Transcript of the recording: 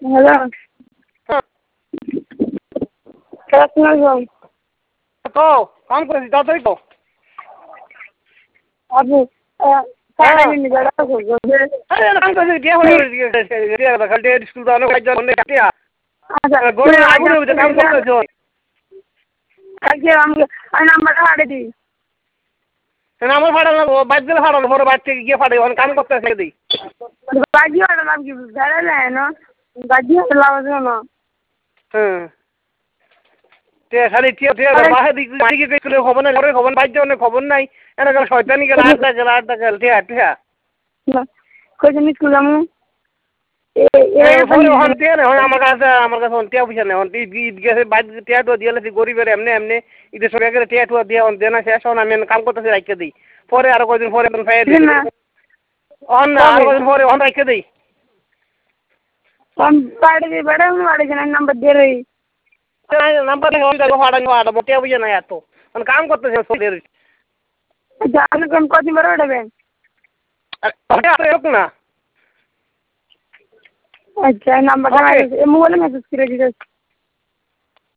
Hello, আসসালামু কও কাম করেছি তাড়াতাড়ি কও। আপু সারাদিন বেড়া করবো আরে কাম করেছি দিয়ে হয়ে খালি স্কুল যাওয়ানো কাজ অনেক কাটিয়া আচ্ছা গড়ে আগুনের ভিতরে কাম করতেছো। কালকে আমি নাম্বারটা হারিয়ে দিই। আমার ফাটানো বাইক দিলে ফাটানো পরে বাইক থেকে গিয়ে ফাটে ওখানে কাম করতেছে দিই। বাজি হারালাম কি বেড়া যায় না বাজি হারালাম না। হ্যাঁ খালি বাসা দিকে খবর নাই ঘরে খবর বাইক অনেক খবর নাই এনে গেল শয়তানি গেল আড্ডা গেল টিয়া টিয়া কইছেন স্কুল যাবো আমার কাছে টিয়া পয়সা নেই ঈদ গেছে বাইক টিয়া টুয়া দিয়ে গরিবের এমনি এমনি ঈদের সবাই গেলে টিয়া টুয়া দিয়ে দেনা শেষ হন আমি কাম করতেছি রাখতে দিই পরে আরো কয়দিন পরে খাইয়ে দিই আরো কয়দিন পরে অন রাখতে দিই বাড়ি বেড়া বাড়ি নাম্বার দিয়ে রই নাম্বার ফাটানো টিয়া পয়সা নাই এত কাম করতেছে জানি কোন কদিন বড় উঠবেন না আচ্ছা নাম্বারটা মোবাইলে মেসেজ করে দিতে